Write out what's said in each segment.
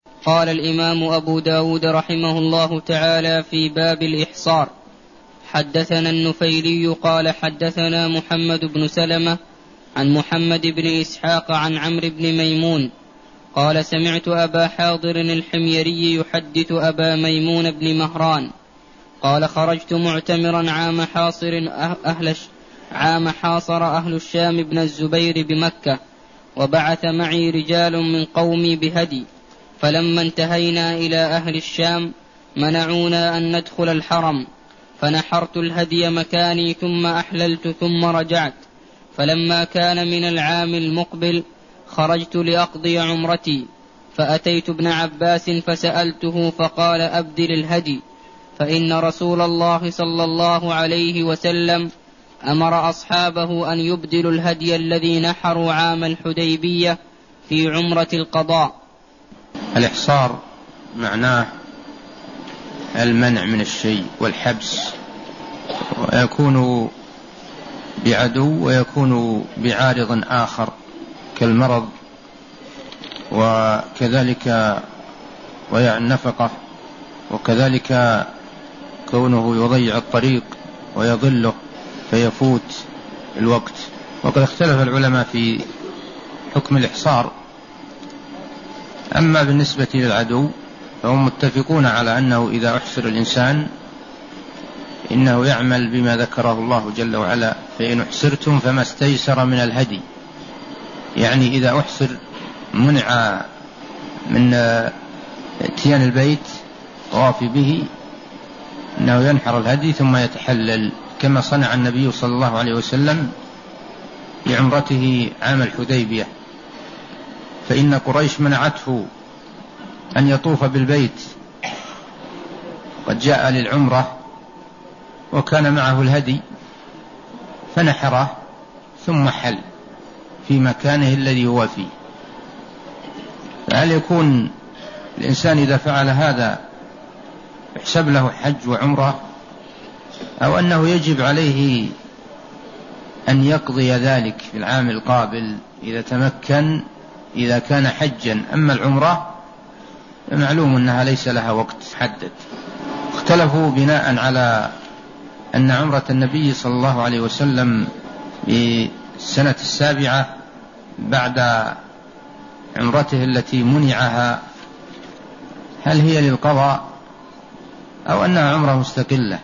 قال الإمام أبو داود رحمه الله تعالى في باب الإحصار: حدثنا النفيلي قال حدثنا محمد بن سلمة عن محمد بن إسحاق عن عمرو بن ميمون قال سمعت أبا حاضر الحميري يحدث أبا ميمون بن مهران قال خرجت معتمرا عام حاصر أهل الشام بن الزبير بمكة، وبعث معي رجال من قومي بهدي، فلما انتهينا إلى أهل الشام منعونا أن ندخل الحرم، فنحرت الهدي مكاني ثم أحللت ثم رجعت. فلما كان من العام المقبل خرجت لأقضي عمرتي، فأتيت ابن عباس فسألته فقال أبدل الهدي، فإن رسول الله صلى الله عليه وسلم أمر أصحابه أن يبدلوا الهدي الذي نحروا عام الحديبية في عمرة القضاء. الإحصار معناه المنع من الشيء والحبس، ويكون بعدو ويكون بعارض آخر كالمرض وكذلك ضياع النفقة، وكذلك كونه يضيع الطريق ويضله فيفوت الوقت. وقد اختلف العلماء في حكم الإحصار. أما بالنسبة للعدو فهم متفقون على أنه إذا أحصر الإنسان إنه يعمل بما ذكره الله جل وعلا: فإن أحصرتم فما استيسر من الهدي. يعني إذا أحصر منع من اتيان البيت طواف به، أنه ينحر الهدي ثم يتحلل، كما صنع النبي صلى الله عليه وسلم بعمرته عام الحديبية، فإن قريش منعته أن يطوف بالبيت، قد جاء للعمرة وكان معه الهدي فنحره ثم حل في مكانه الذي هو فيه. فهل يكون الإنسان إذا فعل هذا يحسب له حج وعمرة، أو أنه يجب عليه أن يقضي ذلك في العام القابل إذا تمكن، إذا كان حجا؟ أما العمرة فمعلوم أنها ليس لها وقت محدد. اختلفوا بناء على أن عمرة النبي صلى الله عليه وسلم في السنة 7 بعد عمرته التي منعها، هل هي للقضاء أو أنها عمرة مستقلة؟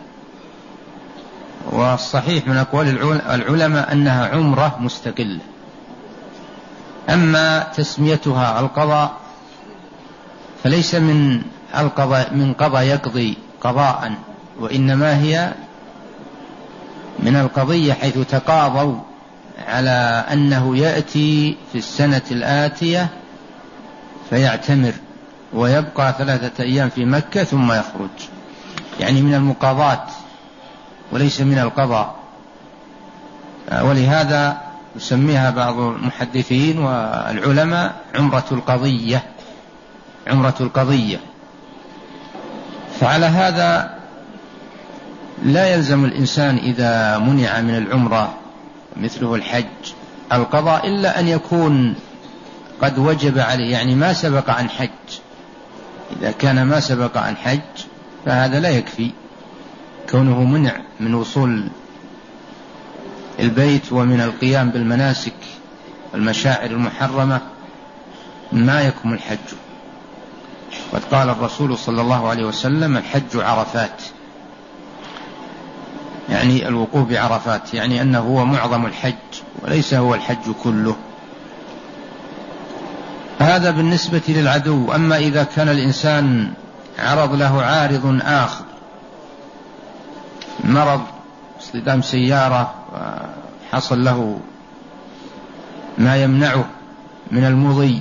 والصحيح من أقوال العلماء أنها عمرة مستقلة. أما تسميتها القضاء فليس من القضاء، من قضى يقضي قضاء، وإنما هي من القضية حيث تقاضوا على أنه يأتي في السنة الآتية فيعتمر ويبقى 3 أيام في مكة ثم يخرج، يعني من المقاضاة وليس من القضاء. ولهذا يسميها بعض المحدثين والعلماء عمرة القضية، عمرة القضية. فعلى هذا لا يلزم الإنسان إذا منع من العمرة مثله الحج القضاء، إلا أن يكون قد وجب عليه، يعني ما سبق عن حج. إذا كان ما سبق عن حج فهذا لا يكفي، كونه منع من وصول البيت ومن القيام بالمناسك والمشاعر المحرمة ما يكمل الحج. قد قال الرسول صلى الله عليه وسلم: الحج عرفات، يعني الوقوف بعرفات، يعني أنه هو معظم الحج وليس هو الحج كله. هذا بالنسبة للعدو. أما إذا كان الإنسان عرض له عارض آخر، مرض، اصطدام سيارة، وحصل له ما يمنعه من المضي،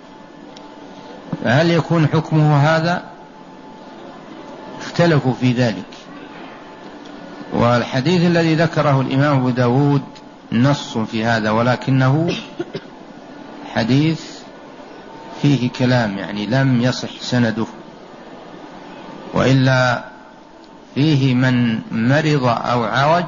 فهل يكون حكمه هذا؟ اختلفوا في ذلك. والحديث الذي ذكره الإمام أبو داود نص في هذا، ولكنه حديث فيه كلام، يعني لم يصح سنده، وإلا فيه من مرض أو عرج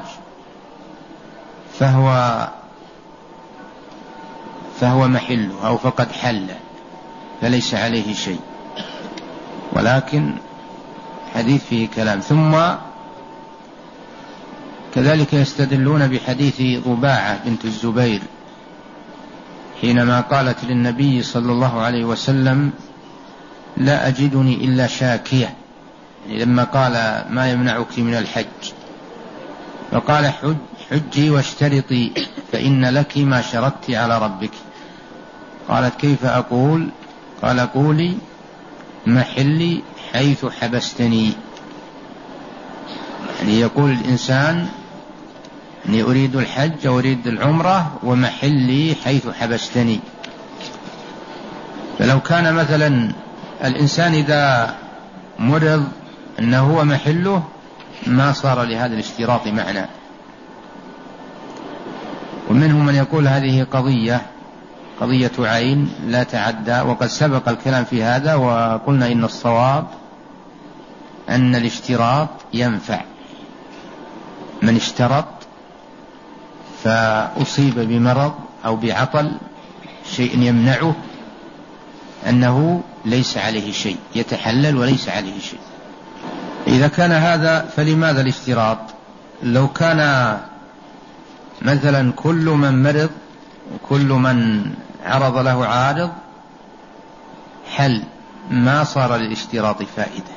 فهو محله أو فقد حل، فليس عليه شيء. ولكن حديث فيه كلام. ثم كذلك يستدلون بحديث ضباعة بنت الزبير حينما قالت للنبي صلى الله عليه وسلم: لا أجدني إلا شاكية، يعني لما قال: ما يمنعك من الحج؟ فقال: حجي واشترطي فإن لك ما شرطت على ربك. قالت: كيف أقول؟ قال: قولي: محلي حيث حبستني. يعني يقول الإنسان: أني أريد الحج وأريد العمرة ومحلي حيث حبستني. فلو كان مثلا الإنسان إذا مرض أنه هو محله ما صار لهذا الاشتراط معنى. ومنهم من يقول هذه قضية عين لا تعدى، وقد سبق الكلام في هذا وقلنا إن الصواب أن الاشتراط ينفع. من اشترط فأصيب بمرض أو بعطل شيء يمنعه أنه ليس عليه شيء، يتحلل وليس عليه شيء. إذا كان هذا فلماذا الاشتراط؟ لو كان مثلا كل من مرض وكل من عرض له عارض حل، ما صار للاشتراط فائدة.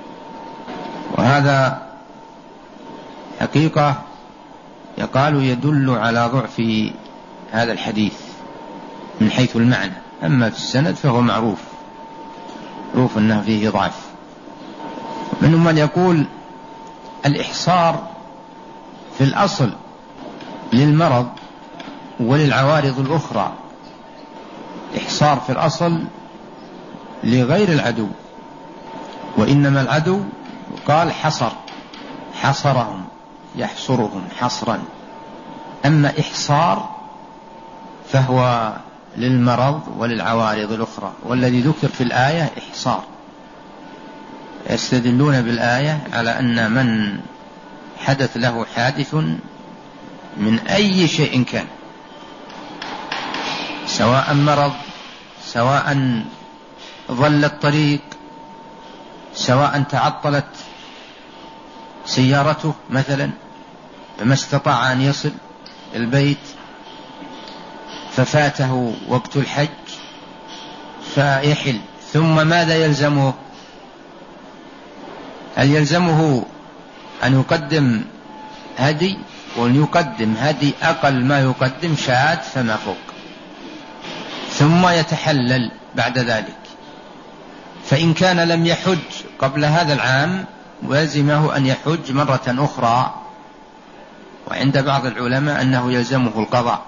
وهذا حقيقة يقال يدل على ضعف هذا الحديث من حيث المعنى، أما في السند فهو معروف أنه فيه ضعف. منهم من يقول الإحصار في الأصل للمرض وللعوارض الأخرى، إحصار في الأصل لغير العدو، وإنما العدو قال حصرهم يحصرهم حصرا، أما إحصار فهو للمرض وللعوارض الأخرى، والذي ذكر في الآية إحصار. يستدلون بالآية على أن من حدث له حادث من أي شيء كان، سواء مرض، سواء ضل الطريق، سواء تعطلت سيارته مثلا فما استطاع أن يصل البيت ففاته وقت الحج فيحل، ثم ماذا يلزمه؟ هل يلزمه أن يقدم هدي؟ وأن يقدم هدي أقل ما يقدم شاة فما فوق، ثم يتحلل بعد ذلك. فإن كان لم يحج قبل هذا العام ولزمه أن يحج مرة أخرى، وعند بعض العلماء أنه يلزمه القضاء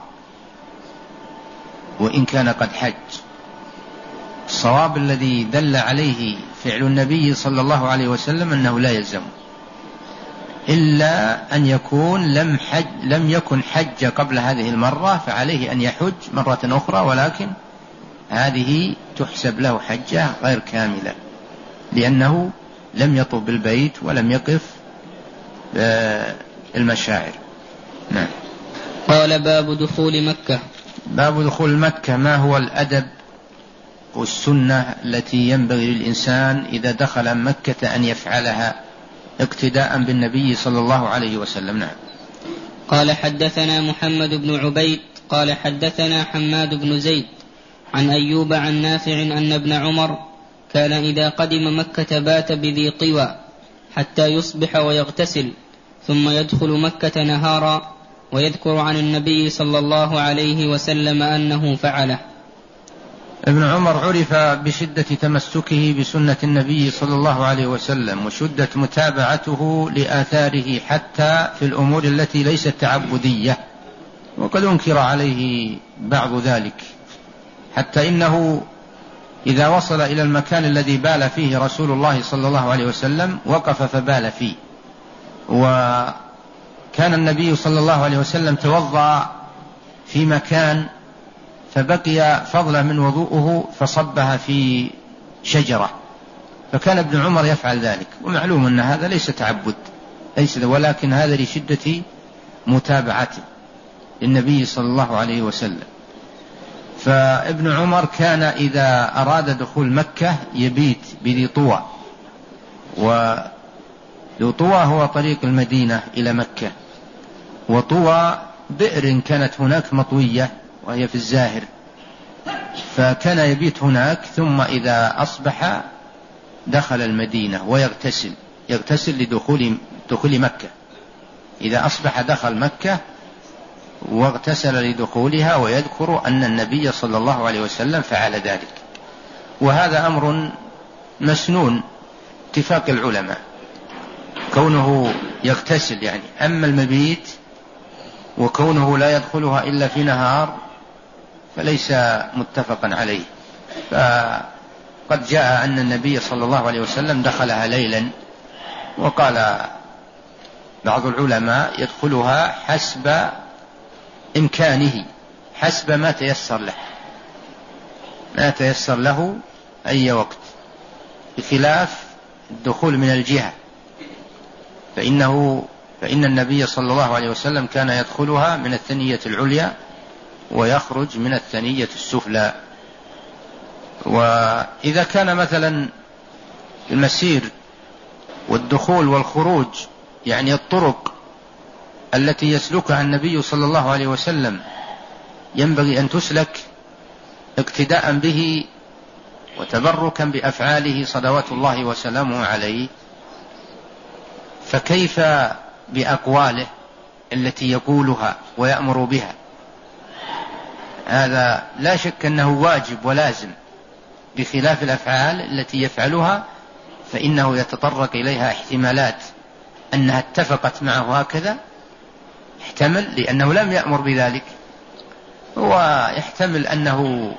وإن كان قد حج. الصواب الذي دل عليه فعل النبي صلى الله عليه وسلم أنه لا يلزمه، إلا أن يكون لم يكن حج قبل هذه المرة فعليه أن يحج مرة أخرى، ولكن هذه تحسب له حجة غير كاملة لأنه لم يطب بالبيت ولم يقف المشاعر. نعم. قال: باب دخول مكة. باب دخول مكة، ما هو الأدب والسنة التي ينبغي للإنسان إذا دخل مكة أن يفعلها اقتداء بالنبي صلى الله عليه وسلم. نعم. قال: حدثنا محمد بن عبيد قال: حدثنا حماد بن زيد عن أيوب عن نافع أن ابن عمر كان إذا قدم مكة بات بذي طوى حتى يصبح ويغتسل، ثم يدخل مكة نهارا، ويذكر عن النبي صلى الله عليه وسلم أنه فعله. ابن عمر عرف بشدة تمسكه بسنة النبي صلى الله عليه وسلم وشدة متابعته لآثاره حتى في الأمور التي ليست تعبدية، وقد أنكر عليه بعض ذلك، حتى إنه إذا وصل إلى المكان الذي بال فيه رسول الله صلى الله عليه وسلم وقف فبال فيه. وكان النبي صلى الله عليه وسلم توضأ في مكان فبقي فضلا من وضوءه فصبها في شجرة، فكان ابن عمر يفعل ذلك، ومعلوم أن هذا ليس تعبد ولكن هذا لشدة متابعته للنبي صلى الله عليه وسلم. فابن عمر كان إذا أراد دخول مكة يبيت بذي طوى وذو طوى هو طريق المدينة إلى مكة، وطوى بئر كانت هناك مطوية وهي في الزاهر، فكان يبيت هناك، ثم إذا أصبح دخل المدينة يغتسل لدخول مكة. إذا أصبح دخل مكة واغتسل لدخولها، ويذكر أن النبي صلى الله عليه وسلم فعل ذلك. وهذا أمر مسنون اتفاق العلماء كونه يغتسل يعني. أما المبيت وكونه لا يدخلها إلا في نهار فليس متفقا عليه. فقد جاء أن النبي صلى الله عليه وسلم دخلها ليلا، وقال بعض العلماء يدخلها حسب إمكانه، حسب ما تيسر له أي وقت، بخلاف الدخول من الجهة، فإن النبي صلى الله عليه وسلم كان يدخلها من الثنية العليا ويخرج من الثنية السفلى. وإذا كان مثلا المسير والدخول والخروج يعني الطرق التي يسلكها النبي صلى الله عليه وسلم ينبغي أن تسلك اقتداء به وتبركا بأفعاله صلوات الله وسلامه عليه، فكيف بأقواله التي يقولها ويأمر بها؟ هذا لا شك أنه واجب ولازم، بخلاف الأفعال التي يفعلها فإنه يتطرق إليها احتمالات أنها اتفقت معه هكذا، يحتمل لأنه لم يأمر بذلك، ويحتمل أنه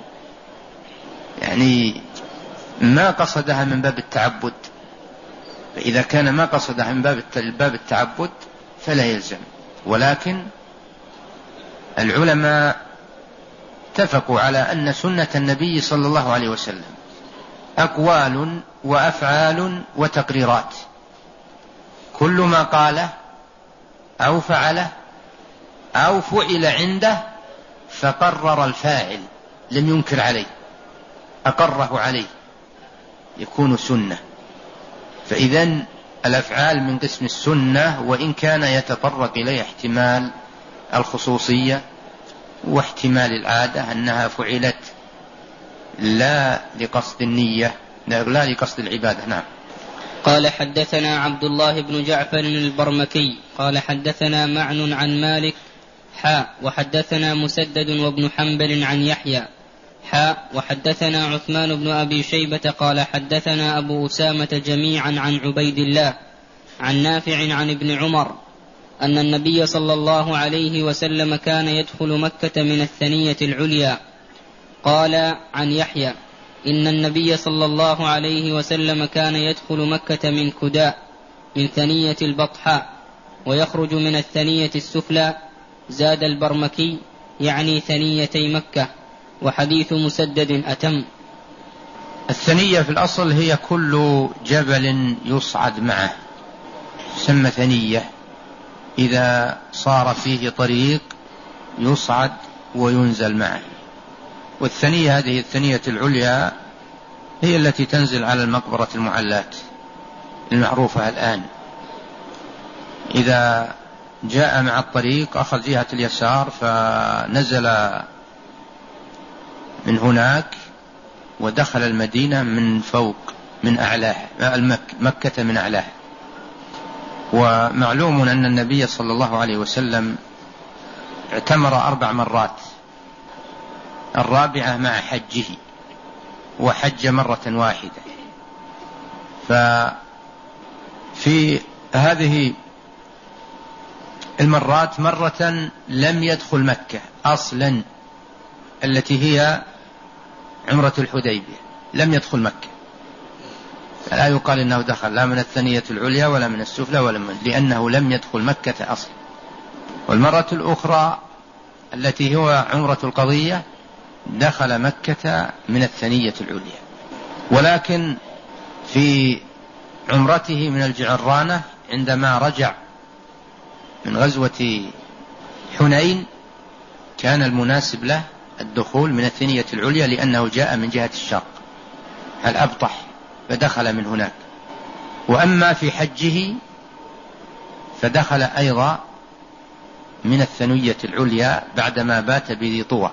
يعني ما قصدها من باب التعبد، فإذا كان ما قصدها من باب التعبد فلا يلزم. ولكن العلماء اتفقوا على أن سنة النبي صلى الله عليه وسلم أقوال وأفعال وتقريرات، كل ما قاله أو فعله أو فعل عنده فقرر الفاعل لم ينكر عليه، أقره عليه، يكون سنة. فإذن الأفعال من قسم السنة، وإن كان يتطرق إليه احتمال الخصوصية واحتمال العادة أنها فعلت لا لقصد النية، لا لقصد العبادة. نعم. قال حدثنا عبد الله بن جعفر البرمكي قال حدثنا معن عن مالك وحدثنا مسدد وابن حنبل عن يحيى وحدثنا عثمان بن أبي شيبة قال حدثنا أبو أسامة جميعا عن عبيد الله عن نافع عن ابن عمر أن النبي صلى الله عليه وسلم كان يدخل مكة من الثنية العليا. قال عن يحيى إن النبي صلى الله عليه وسلم كان يدخل مكة من كداء من ثنية البطحاء ويخرج من الثنية السفلى. زاد البرمكي يعني ثنيتي مكة، وحديث مسدد أتم. الثنية في الأصل هي كل جبل يصعد معه، يسمى ثنية إذا صار فيه طريق يصعد وينزل معه. والثنية هذه الثنية العليا هي التي تنزل على المقبرة المعلات المعروفة الآن. إذا جاء مع الطريق أخذ جهة اليسار فنزل من هناك ودخل المدينة من فوق من أعلاها، مكة من أعلاها. ومعلوم أن النبي صلى الله عليه وسلم اعتمر 4 مرات، الرابعة مع حجه، وحج مرة واحدة. ففي هذه المرات مرة لم يدخل مكة أصلا، التي هي عمرة الحديبية، لم يدخل مكة، لا يقال إنه دخل لا من الثنية العليا ولا من السفلى لأنه لم يدخل مكة أصلا. والمرة الأخرى التي هو عمرة القضية دخل مكة من الثنية العليا. ولكن في عمرته من الجعرانة عندما رجع من غزوة حنين كان المناسب له الدخول من الثنية العليا، لأنه جاء من جهة الشرق الأبطح فدخل من هناك. وأما في حجه فدخل أيضا من الثنية العليا بعدما بات بذي طوى.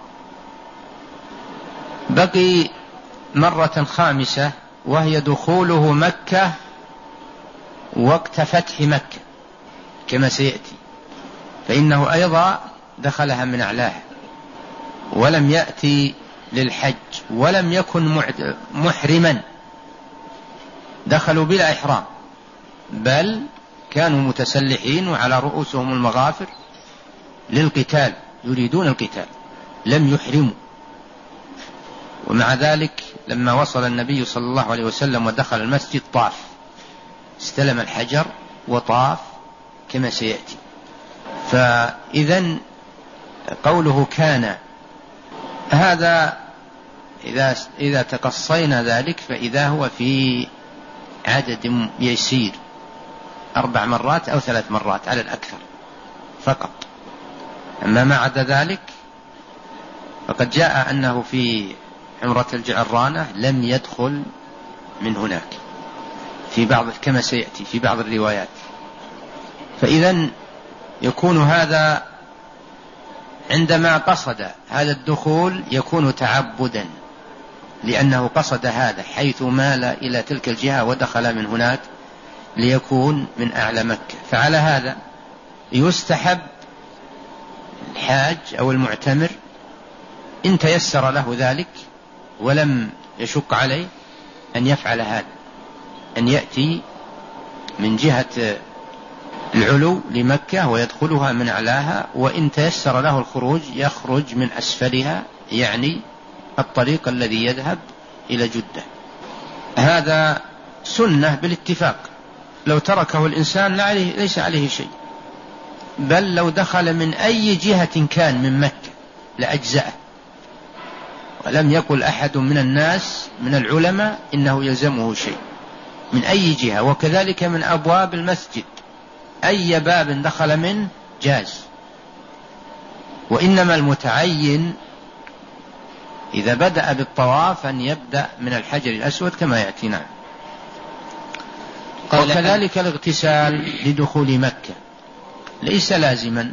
بقي مرة خامسة وهي دخوله مكة وقت فتح مكة كما سيأتي، فإنه أيضا دخلها من أعلاها ولم يأتي للحج ولم يكن محرما، دخلوا بلا إحرام بل كانوا متسلحين وعلى رؤوسهم المغافر للقتال، يريدون القتال، لم يحرموا. ومع ذلك لما وصل النبي صلى الله عليه وسلم ودخل المسجد طاف، استلم الحجر وطاف كما سيأتي. فإذن قوله كان هذا إذا تقصينا ذلك فإذا هو في عدد يسير 4 مرات أو 3 مرات على الأكثر فقط. أما ما عدا ذلك فقد جاء أنه في عمرة الجعرانة لم يدخل من هناك في بعض كما سيأتي في بعض الروايات. فإذن يكون هذا عندما قصد هذا الدخول يكون تعبدا، لأنه قصد هذا حيث مال إلى تلك الجهة ودخل من هناك ليكون من أعلى مكة. فعلى هذا يستحب الحاج أو المعتمر إن تيسر له ذلك ولم يشق عليه أن يفعل هذا، أن يأتي من جهة العلو لمكة ويدخلها من أعلاها، وإن تيسر له الخروج يخرج من أسفلها، يعني الطريق الذي يذهب إلى جدة. هذا سنة بالاتفاق، لو تركه الإنسان ليس عليه شيء، بل لو دخل من أي جهة كان من مكة لأجزأه، ولم يقل أحد من الناس من العلماء إنه يلزمه شيء من أي جهة. وكذلك من أبواب المسجد أي باب دخل منه جاز، وإنما المتعين إذا بدأ بالطواف أن يبدأ من الحجر الأسود كما يأتينا. وكذلك الاغتسال لدخول مكة ليس لازما،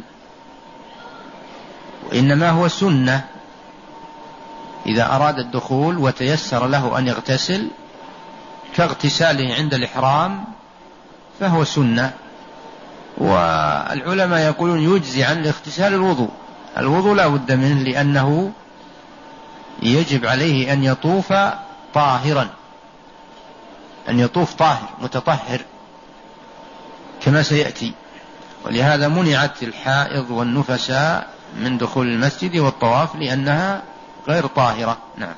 وإنما هو سنة، إذا أراد الدخول وتيسر له أن يغتسل كاغتساله عند الإحرام فهو سنة. والعلماء يقولون يجزي عن الاغتسال الوضوء لا بد منه، لأنه يجب عليه أن يطوف طاهرا، أن يطوف طاهر متطهر كما سيأتي. ولهذا منعت الحائض والنفساء من دخول المسجد والطواف لأنها غير طاهرة. نعم.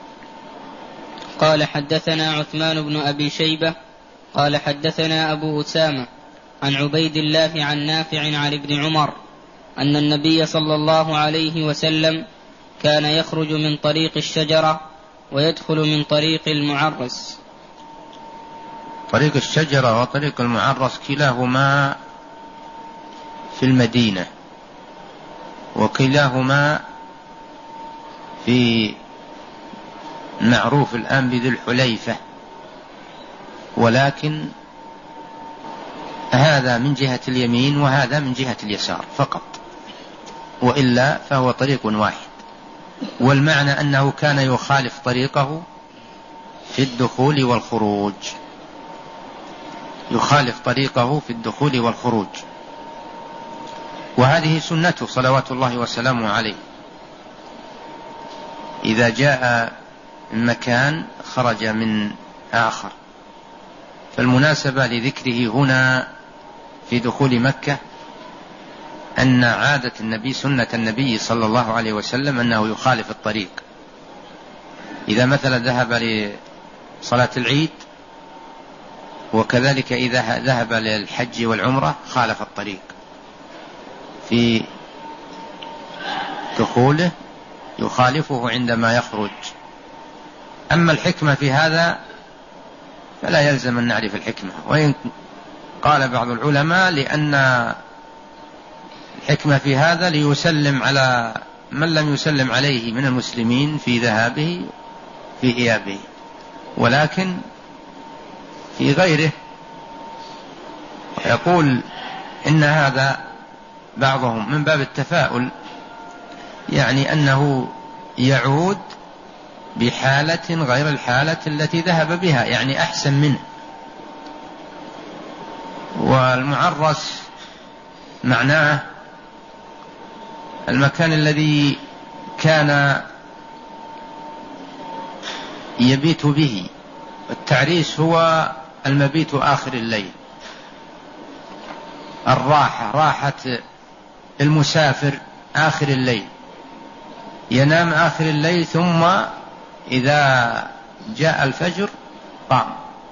قال حدثنا عثمان بن أبي شيبة قال حدثنا أبو أسامة عن عبيد الله عن نافع عن ابن عمر أن النبي صلى الله عليه وسلم كان يخرج من طريق الشجرة ويدخل من طريق المعرس. طريق الشجرة وطريق المعرس كلاهما في المدينة، وكلاهما في معروف الآن بذي الحليفة، ولكن هذا من جهة اليمين وهذا من جهة اليسار فقط، وإلا فهو طريق واحد. والمعنى أنه كان يخالف طريقه في الدخول والخروج، يخالف طريقه في الدخول والخروج، وهذه سنته صلوات الله وسلامه عليه. إذا جاء من مكان خرج من آخر. فالمناسبة لذكره هنا في دخول مكة أن عادة النبي سنة النبي صلى الله عليه وسلم أنه يخالف الطريق. إذا مثلا ذهب لصلاة العيد وكذلك إذا ذهب للحج والعمرة خالف الطريق في دخوله، يخالفه عندما يخرج. أما الحكمة في هذا فلا يلزم أن نعرف الحكمة، وإن قال بعض العلماء لأن الحكمة في هذا ليسلم على من لم يسلم عليه من المسلمين في ذهابه في إيابه، ولكن في غيره يقول إن هذا بعضهم من باب التفاؤل، يعني أنه يعود بحالة غير الحالة التي ذهب بها، يعني أحسن منه. والمعرس معناه المكان الذي كان يبيت به. التعريس هو المبيت آخر الليل، الراحة، راحة المسافر آخر الليل، ينام آخر الليل ثم إذا جاء الفجر قام.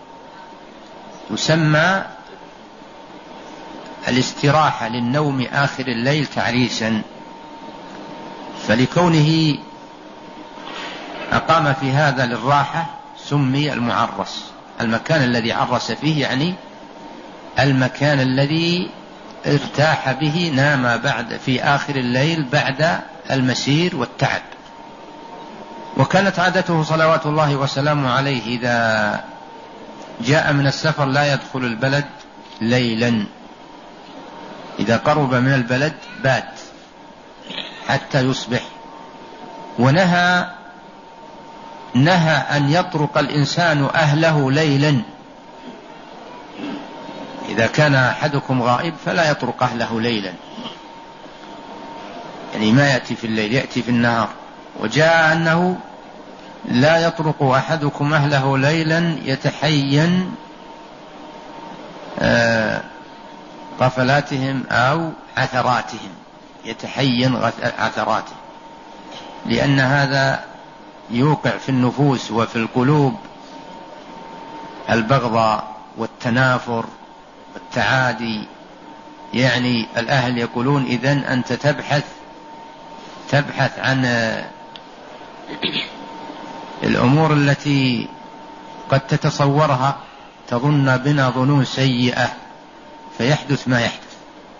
يسمى الاستراحة للنوم آخر الليل تعريسا. فلكونه أقام في هذا للراحة سمي المعرس. المكان الذي عرس فيه يعني المكان الذي ارتاح به، نام بعد في آخر الليل بعد المسير والتعب. وكانت عادته صلوات الله وسلامه عليه إذا جاء من السفر لا يدخل البلد ليلا، إذا قرب من البلد بات حتى يصبح. ونهى أن يطرق الإنسان أهله ليلا. إذا كان أحدكم غائب فلا يطرق أهله ليلا، يعني ما يأتي في الليل، يأتي في النهار. وجاء أنه لا يطرق أحدكم أهله ليلا يتحين غفلاتهم أو عثراتهم، يتحين عثراتهم، لأن هذا يوقع في النفوس وفي القلوب البغضاء والتنافر والتعادي. يعني الأهل يقولون إذن أنت تبحث عن الأمور التي قد تتصورها، تظن بنا ظنون سيئة فيحدث ما يحدث.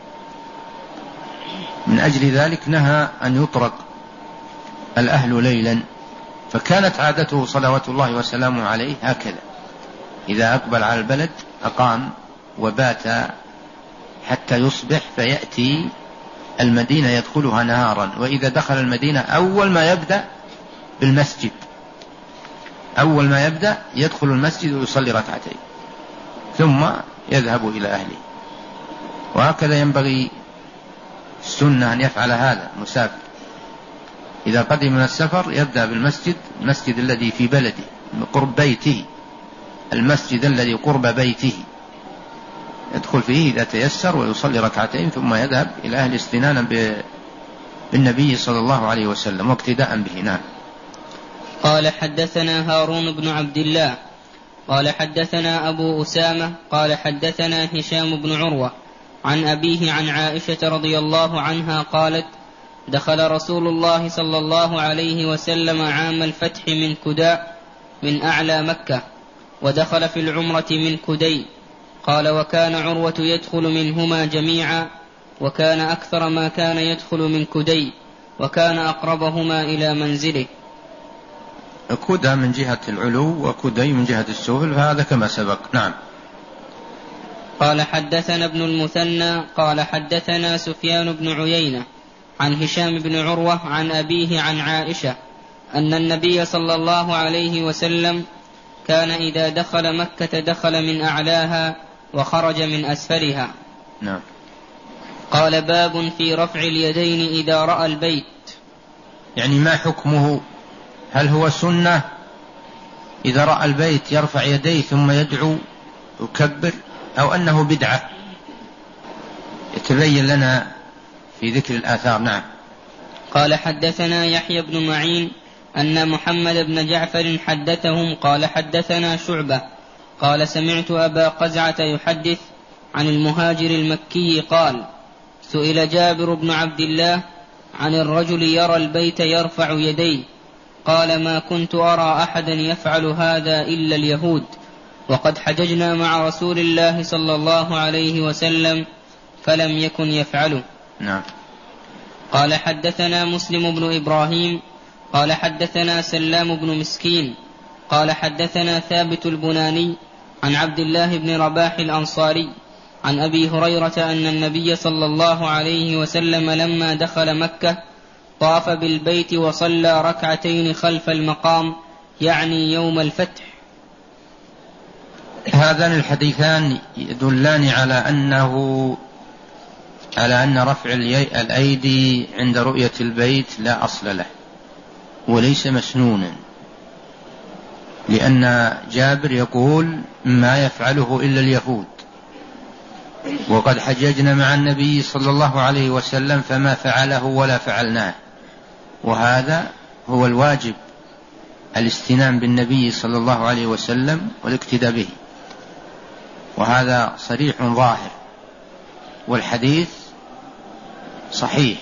من أجل ذلك نهى أن يطرق الأهل ليلا. فكانت عادته صلوات الله وسلامه عليه هكذا، إذا أقبل على البلد أقام وبات حتى يصبح، فيأتي المدينة يدخلها نهارا. وإذا دخل المدينة أول ما يبدأ بالمسجد، أول ما يبدأ يدخل المسجد ويصلي ركعتين ثم يذهب إلى أهله. وهكذا ينبغي السنة أن يفعل هذا المسافر. إذا قدم من السفر يبدأ بالمسجد، المسجد الذي في بلده قرب بيته، المسجد الذي قرب بيته يدخل فيه إذا تيسر ويصلي ركعتين ثم يذهب إلى أهل استنانا بالنبي صلى الله عليه وسلم واقتداء به. نعم. قال حدثنا هارون بن عبد الله قال حدثنا أبو أسامة قال حدثنا هشام بن عروة عن أبيه عن عائشة رضي الله عنها قالت: دخل رسول الله صلى الله عليه وسلم عام الفتح من كداء من أعلى مكة، ودخل في العمرة من كدي. قال: وكان عروة يدخل منهما جميعا، وكان أكثر ما كان يدخل من كدي، وكان أقربهما إلى منزله. كدى من جهة العلو وكدي من جهة السفل، فهذا كما سبق. نعم. قال حدثنا ابن المثنى قال حدثنا سفيان بن عيينة عن هشام بن عروة عن أبيه عن عائشة أن النبي صلى الله عليه وسلم كان إذا دخل مكة دخل من أعلاها وخرج من أسفلها. نعم. قال: باب في رفع اليدين إذا رأى البيت. يعني ما حكمه؟ هل هو سنة إذا رأى البيت يرفع يديه ثم يدعو ويكبر، أو أنه بدعة؟ يتبين لنا في ذكر الآثار. نعم. قال حدثنا يحيى بن معين أن محمد بن جعفر حدثهم قال حدثنا شعبة قال: سمعت أبا قزعة يحدث عن المهاجر المكي قال: سئل جابر بن عبد الله عن الرجل يرى البيت يرفع يديه، قال: ما كنت أرى أحدا يفعل هذا إلا اليهود، وقد حججنا مع رسول الله صلى الله عليه وسلم فلم يكن يفعله. نعم. قال حدثنا مسلم بن إبراهيم قال حدثنا سلام بن مسكين قال حدثنا ثابت البناني عن عبد الله بن رباح الأنصاري عن أبي هريرة أن النبي صلى الله عليه وسلم لما دخل مكة طاف بالبيت وصلى ركعتين خلف المقام، يعني يوم الفتح. هذان الحديثان يدلان على أن رفع الأيدي عند رؤية البيت لا أصل له وليس مسنونا، لأن جابر يقول ما يفعله إلا اليهود، وقد حججنا مع النبي صلى الله عليه وسلم فما فعله ولا فعلناه، وهذا هو الواجب، الاستنان بالنبي صلى الله عليه وسلم والاقتداء به، وهذا صريح ظاهر، والحديث صحيح.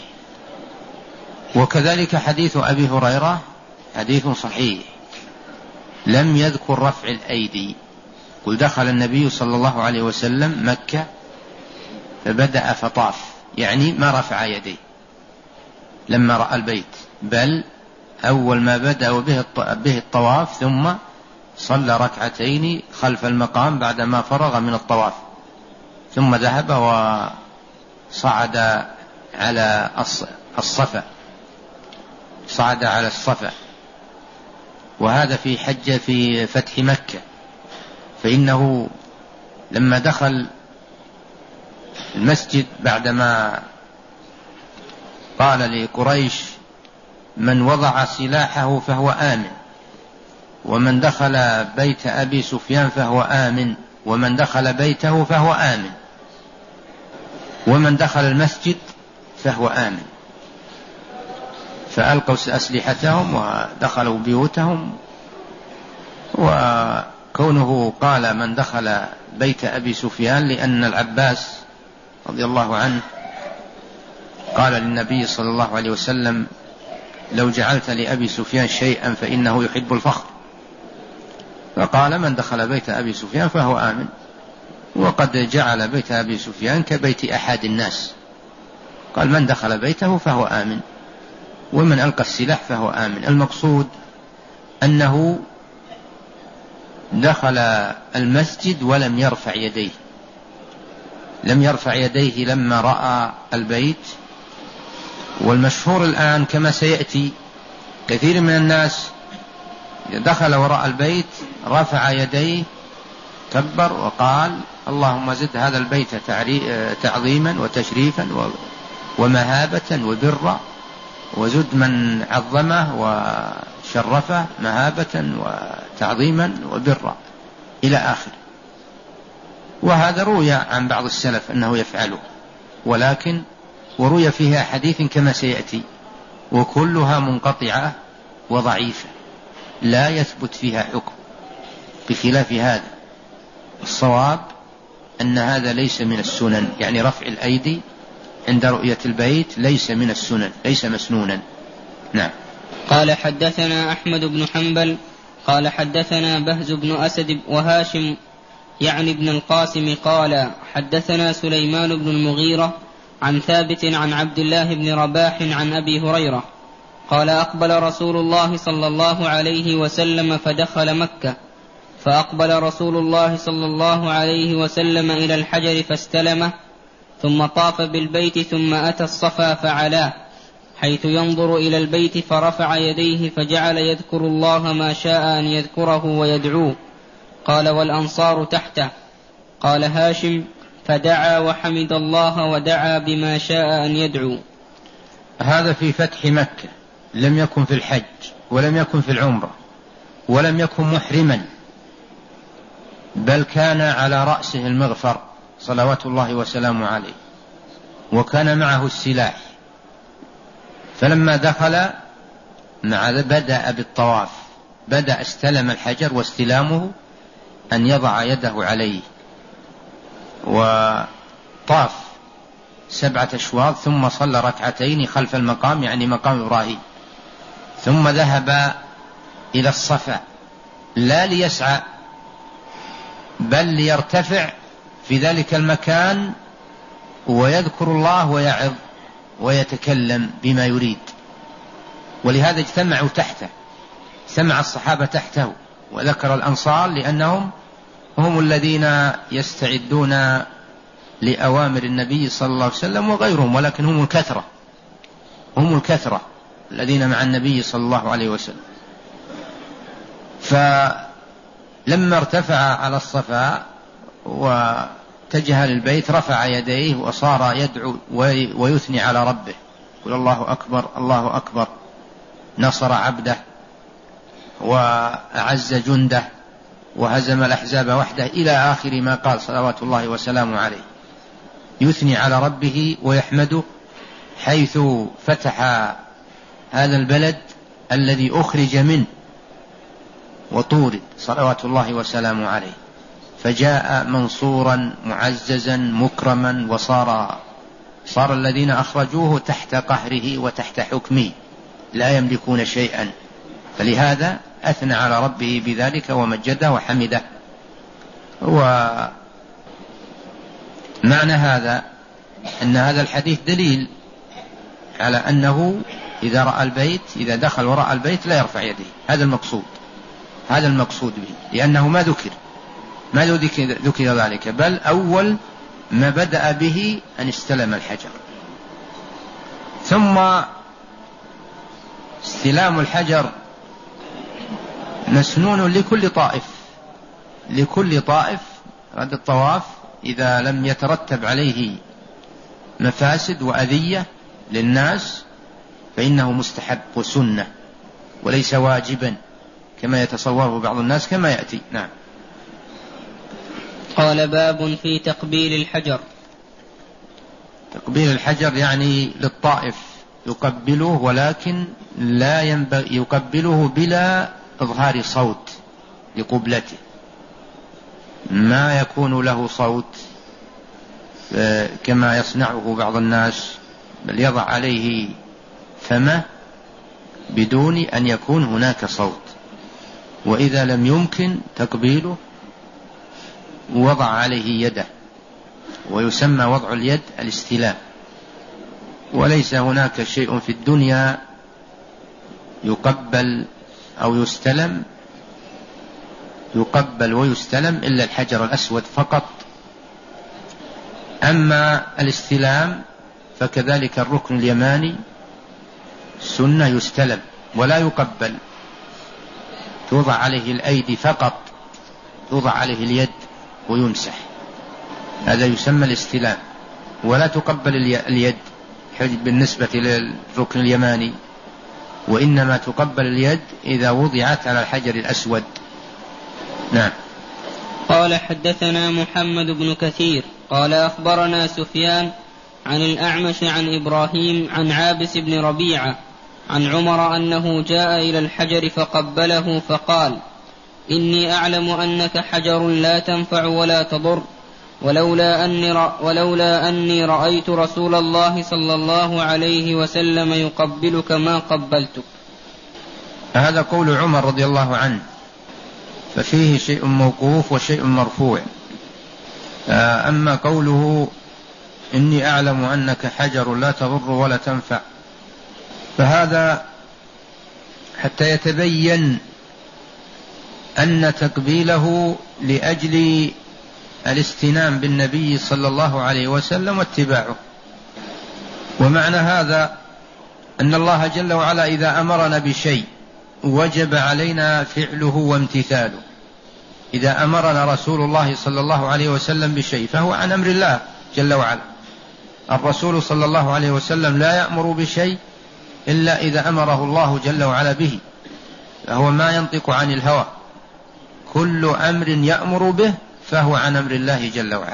وكذلك حديث أبي هريرة حديث صحيح لم يذكر رفع الأيدي، قل دخل النبي صلى الله عليه وسلم مكة فبدأ فطاف، يعني ما رفع يديه لما رأى البيت، بل أول ما بدأ به الطواف ثم صلى ركعتين خلف المقام بعدما فرغ من الطواف، ثم ذهب وصعد على الصفا، صعد على الصفا. وهذا في فتح مكة، فإنه لما دخل المسجد بعدما قال لقريش من وضع سلاحه فهو آمن، ومن دخل بيت أبي سفيان فهو آمن، ومن دخل بيته فهو آمن، ومن دخل المسجد فهو آمن، فألقوا أسلحتهم ودخلوا بيوتهم. وكونه قال من دخل بيت أبي سفيان لأن العباس رضي الله عنه قال للنبي صلى الله عليه وسلم لو جعلت لأبي سفيان شيئا فإنه يحب الفخر، فقال من دخل بيت أبي سفيان فهو آمن، وقد جعل بيت أبي سفيان كبيت أحد الناس، قال من دخل بيته فهو آمن، ومن ألقى السلاح فهو آمن. المقصود أنه دخل المسجد ولم يرفع يديه، لم يرفع يديه لما رأى البيت. والمشهور الآن كما سيأتي كثير من الناس دخل وراء البيت رفع يديه كبر وقال اللهم زد هذا البيت تعظيما وتشريفا ومهابة وبرا، وزد من عظمه وشرفه مهابة وتعظيما وبرا إلى آخر. وهذا روي عن بعض السلف أنه يفعله، ولكن وروي فيها حديث كما سيأتي، وكلها منقطعة وضعيفة لا يثبت فيها حكم، بخلاف هذا الصواب أن هذا ليس من السنن، يعني رفع الأيدي عند رؤية البيت ليس من السنن، ليس مسنونا. نعم. قال حدثنا أحمد بن حنبل قال حدثنا بهز بن أسد وهاشم يعني ابن القاسم قال حدثنا سليمان بن المغيرة عن ثابت عن عبد الله بن رباح عن أبي هريرة قال أقبل رسول الله صلى الله عليه وسلم فدخل مكة، فأقبل رسول الله صلى الله عليه وسلم إلى الحجر فاستلمه، ثم طاف بالبيت ثم أتى الصفا فعلاه حيث ينظر إلى البيت، فرفع يديه فجعل يذكر الله ما شاء أن يذكره ويدعوه. قال والأنصار تحته. قال هاشم فدعا وحمد الله ودعا بما شاء أن يدعو. هذا في فتح مكة، لم يكن في الحج ولم يكن في العمرة ولم يكن محرما، بل كان على رأسه المغفر صلوات الله وسلامه عليه، وكان معه السلاح. فلما دخل بدأ بالطواف، بدأ استلم الحجر، واستلامه أن يضع يده عليه، وطاف 7 أشواط، ثم صلى ركعتين خلف المقام يعني مقام إبراهيم، ثم ذهب إلى الصفا لا ليسعى بل ليرتفع في ذلك المكان ويذكر الله ويعظ ويتكلم بما يريد. ولهذا اجتمعوا تحته، سمع الصحابة تحته، وذكر الأنصار لأنهم هم الذين يستعدون لأوامر النبي صلى الله عليه وسلم وغيرهم، ولكن هم الكثرة الذين مع النبي صلى الله عليه وسلم. فلما ارتفع على الصفا واتجه للبيت رفع يديه وصار يدعو ويثني على ربه، يقول الله أكبر الله أكبر، نصر عبده وأعز جنده وهزم الأحزاب وحده، إلى آخر ما قال صلوات الله وسلامه عليه، يثني على ربه ويحمده، حيث فتح هذا البلد الذي أخرج منه وطورد صلوات الله وسلامه عليه، فجاء منصورا معززا مكرما، صار الذين أخرجوه تحت قهره وتحت حكمه لا يملكون شيئا، فلهذا أثنى على ربه بذلك ومجده وحمده. ومعنى هذا أن هذا الحديث دليل على أنه إذا دخل وراء البيت لا يرفع يديه، هذا المقصود به، لأنه ما ذكر ذلك، بل أول ما بدأ به أن استلم الحجر. ثم استلام الحجر مسنون لكل طائف. هذا الطواف إذا لم يترتب عليه مفاسد وأذية للناس فإنه مستحب وسنة وليس واجبا كما يتصوره بعض الناس كما يأتي. نعم. قال باب في تقبيل الحجر. تقبيل الحجر يعني للطائف يقبله، ولكن لا ينبغي يقبله بلا إظهار صوت لقبلته، ما يكون له صوت كما يصنعه بعض الناس، بل يضع عليه فمه بدون أن يكون هناك صوت، وإذا لم يمكن تقبيله وضع عليه يده، ويسمى وضع اليد الاستلام. وليس هناك شيء في الدنيا يقبل ويستلم إلا الحجر الأسود فقط. أما الاستلام فكذلك الركن اليماني سنة يستلم ولا يقبل، توضع عليه الأيدي فقط، توضع عليه اليد ويمسح، هذا يسمى الاستلام، ولا تقبل اليد بالنسبة للركن اليماني، وإنما تقبل اليد إذا وضعت على الحجر الأسود. نعم. قال حدثنا محمد بن كثير قال أخبرنا سفيان عن الأعمش عن إبراهيم عن عابس بن ربيعة عن عمر أنه جاء إلى الحجر فقبله فقال: إني أعلم أنك حجر لا تنفع ولا تضر، ولولا أني رأيت رسول الله صلى الله عليه وسلم يقبلك ما قبلتك. هذا قول عمر رضي الله عنه، ففيه شيء موقوف وشيء مرفوع. أما قوله إني أعلم أنك حجر لا تضر ولا تنفع، فهذا حتى يتبين أن تقبيله لأجل الاستنام بالنبي صلى الله عليه وسلم واتباعه. ومعنى هذا أن الله جل وعلا إذا أمرنا بشيء وجب علينا فعله وامتثاله. إذا أمرنا رسول الله صلى الله عليه وسلم بشيء فهو عن أمر الله جل وعلا. الرسول صلى الله عليه وسلم لا يأمر بشيء إلا إذا أمره الله جل وعلا به، فهو ما ينطق عن الهوى، كل أمر يأمر به فهو عن أمر الله جل وعلا.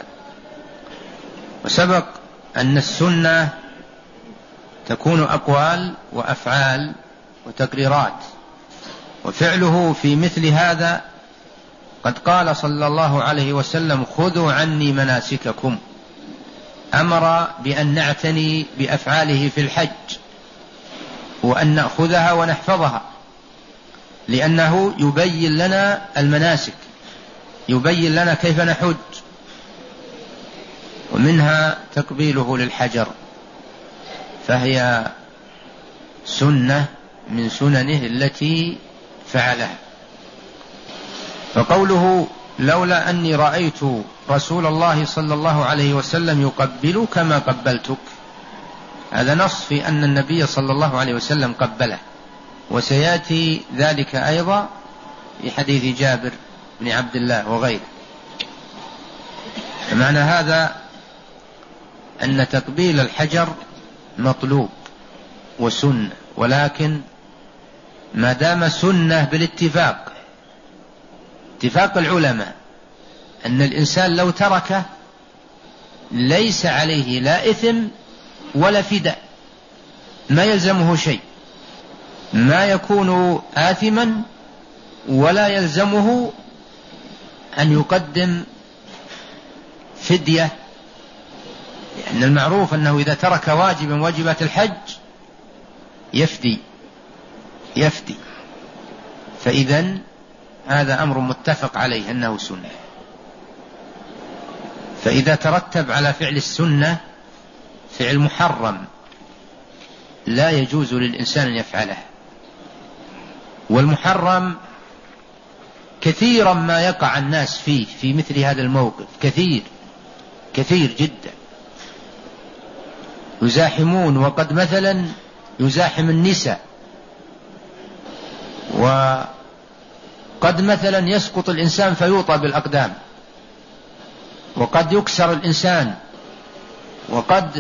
وسبق أن السنة تكون أقوال وأفعال وتقريرات، وفعله في مثل هذا قد قال صلى الله عليه وسلم: خذوا عني مناسككم. أمر بأن نعتني بأفعاله في الحج وأن نأخذها ونحفظها، لأنه يبين لنا المناسك، يبين لنا كيف نحج، ومنها تقبيله للحجر، فهي سنة من سننه التي فعلها. فقوله لولا أني رأيت رسول الله صلى الله عليه وسلم يقبلك ما قبلتك. هذا نص في أن النبي صلى الله عليه وسلم قبله، وسيأتي ذلك أيضا في حديث جابر بن عبد الله وغيره. معنى هذا أن تقبيل الحجر مطلوب وسنة، ولكن ما دام سنة بالاتفاق، اتفاق العلماء أن الإنسان لو تركه ليس عليه لا إثم ولا فداء، ما يلزمه شيء، ما يكون آثما ولا يلزمه أن يقدم فدية، لأن المعروف أنه إذا ترك واجبا واجبات الحج يفدي. فإذن هذا أمر متفق عليه أنه سنة. فإذا ترتب على فعل السنة فعل محرم لا يجوز للإنسان أن يفعله. والمحرم كثيرا ما يقع الناس فيه في مثل هذا الموقف، كثير جدا، يزاحمون، وقد مثلا يزاحم النساء، وقد مثلا يسقط الإنسان فيوطى بالأقدام، وقد يكسر الإنسان، وقد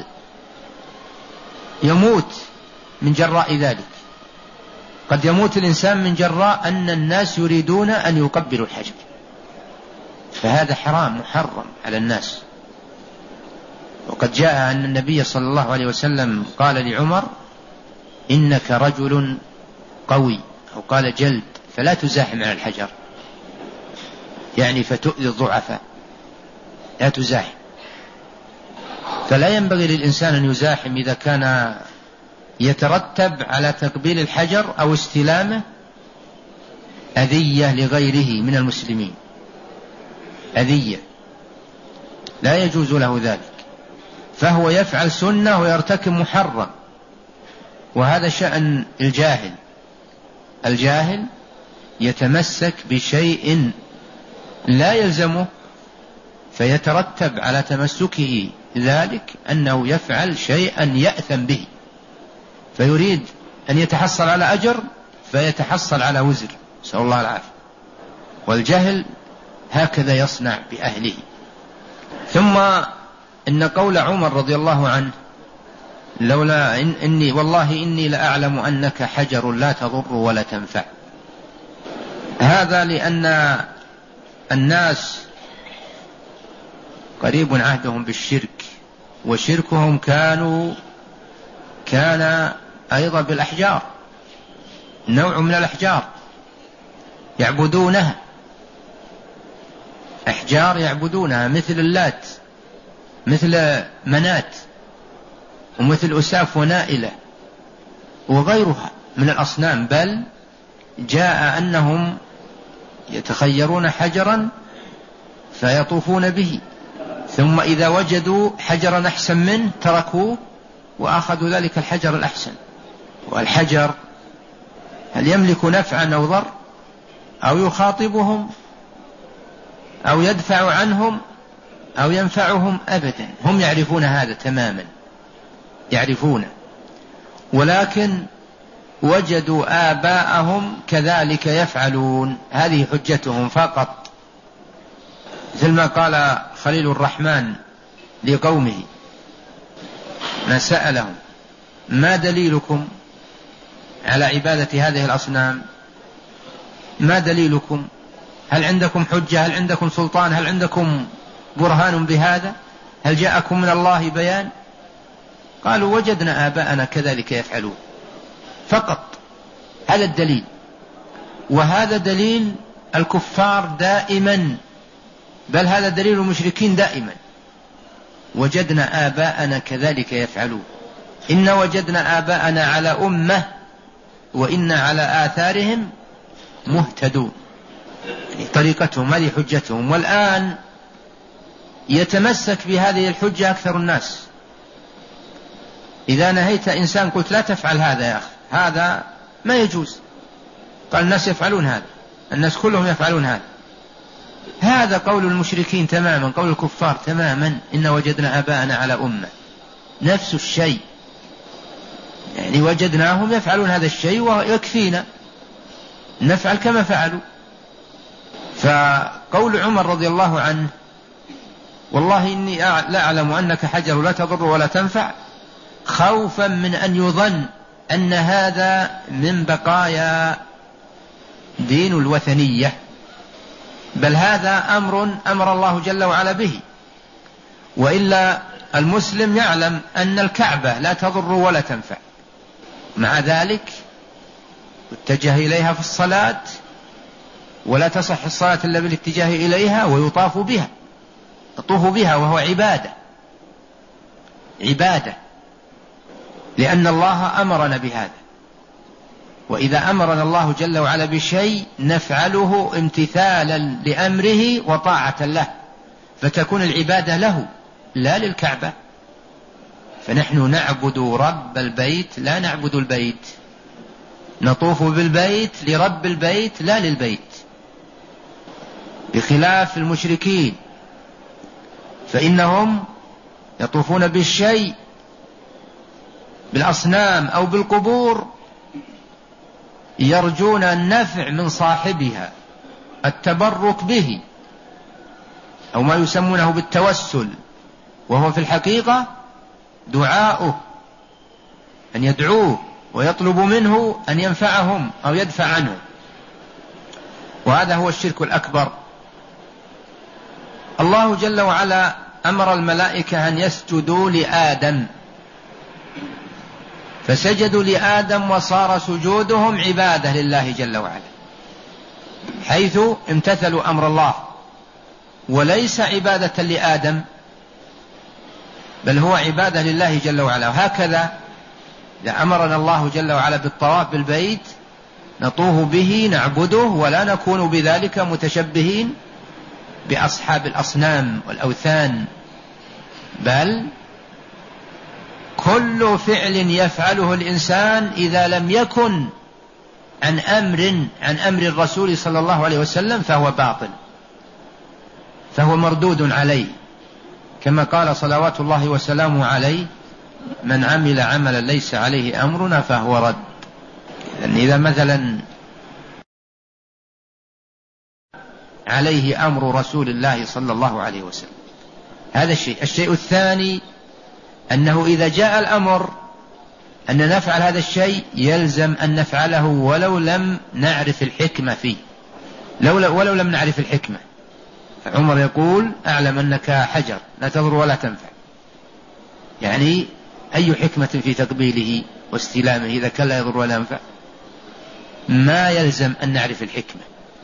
يموت من جراء ذلك. قد يموت الإنسان من جراء أن الناس يريدون أن يقبلوا الحجر، فهذا حرام محرم على الناس. وقد جاء أن النبي صلى الله عليه وسلم قال لعمر: إنك رجل قوي، أو قال جلد، فلا تزاحم على الحجر، يعني فتؤذي الضعفاء، لا تزاحم. فلا ينبغي للإنسان أن يزاحم إذا كان يترتب على تقبيل الحجر أو استلامه أذية لغيره من المسلمين، أذية، لا يجوز له ذلك، فهو يفعل سنة ويرتكب محرم. وهذا شأن الجاهل يتمسك بشيء لا يلزمه، فيترتب على تمسكه ذلك أنه يفعل شيئا يأثم به، فيريد أن يتحصل على أجر فيتحصل على وزر، نسأل الله العافية. والجهل هكذا يصنع بأهله. ثم إن قول عمر رضي الله عنه: لولا إني والله إني لأعلم أنك حجر لا تضر ولا تنفع، هذا لأن الناس قريب عهدهم بالشرك، وشركهم كان أيضا بالأحجار، نوع من الأحجار يعبدونها، أحجار يعبدونها، مثل اللات، مثل منات، ومثل أساف ونائلة وغيرها من الأصنام. بل جاء أنهم يتخيرون حجرا فيطوفون به، ثم إذا وجدوا حجرا أحسن منه تركوه وأخذوا ذلك الحجر الأحسن. والحجر هل يملك نفعا أو ضر، أو يخاطبهم، أو يدفع عنهم، أو ينفعهم؟ أبدا، هم يعرفون هذا تماما، يعرفون، ولكن وجدوا آباءهم كذلك يفعلون، هذه حجتهم فقط. مثل ما قال خليل الرحمن لقومه ما سألهم: ما دليلكم على عبادة هذه الأصنام؟ ما دليلكم؟ هل عندكم حجة؟ هل عندكم سلطان؟ هل عندكم برهان بهذا؟ هل جاءكم من الله بيان؟ قالوا: وجدنا آباءنا كذلك يفعلون، فقط، هذا الدليل. وهذا دليل الكفار دائما، بل هذا دليل المشركين دائما: وجدنا آباءنا كذلك يفعلون. إن وجدنا آباءنا على أمة وإنا على آثارهم مهتدون، يعني طريقتهم، هذه حجتهم. والآن يتمسك بهذه الحجة أكثر الناس. إذا نهيت إنسان قلت لا تفعل هذا يا أخي، هذا ما يجوز، قال الناس يفعلون هذا، الناس كلهم يفعلون هذا، هذا قول المشركين تماما، قول الكفار تماما، إن وجدنا آباءنا على أمة، نفس الشيء، يعني وجدناهم يفعلون هذا الشيء ويكفينا نفعل كما فعلوا. فقول عمر رضي الله عنه والله إني لا أعلم أنك حجر لا تضر ولا تنفع، خوفا من أن يظن أن هذا من بقايا دين الوثنية، بل هذا أمر الله جل وعلا به، وإلا المسلم يعلم أن الكعبة لا تضر ولا تنفع، مع ذلك يتجه إليها في الصلاة، ولا تصح الصلاة إلا بالاتجاه إليها، ويطاف بها، يطوف بها وهو عبادة، لأن الله أمرنا بهذا، وإذا أمرنا الله جل وعلا بشيء نفعله امتثالا لأمره وطاعة له، فتكون العبادة له لا للكعبة. فنحن نعبد رب البيت لا نعبد البيت، نطوف بالبيت لرب البيت لا للبيت، بخلاف المشركين فإنهم يطوفون بالشيء، بالأصنام أو بالقبور، يرجون النفع من صاحبها، التبرك به، أو ما يسمونه بالتوسل، وهو في الحقيقة دعاؤه، أن يدعوه ويطلب منه أن ينفعهم أو يدفع عنه، وهذا هو الشرك الأكبر. الله جل وعلا أمر الملائكة أن يسجدوا لآدم، فسجدوا لآدم وصار سجودهم عبادة لله جل وعلا، حيث امتثلوا أمر الله، وليس عبادة لآدم بل هو عبادة لله جل وعلا. وهكذا إذا أمرنا الله جل وعلا بالطواف بالبيت نطوف به نعبده، ولا نكون بذلك متشبهين بأصحاب الأصنام والأوثان، بل كل فعل يفعله الإنسان إذا لم يكن عن أمر الرسول صلى الله عليه وسلم فهو باطل، فهو مردود عليه، كما قال صلوات الله وسلامه عليه: من عمل عملا ليس عليه أمرنا فهو رد. إذا مثلا عليه أمر رسول الله صلى الله عليه وسلم، هذا الشيء. الشيء الثاني أنه إذا جاء الأمر أن نفعل هذا الشيء يلزم أن نفعله ولو لم نعرف الحكمة فيه، ولو لم نعرف الحكمة. عمر يقول: أعلم أنك حجر لا تضر ولا تنفع، يعني أي حكمة في تقبيله واستلامه إذا كان لا يضر ولا ينفع؟ ما يلزم أن نعرف الحكمة،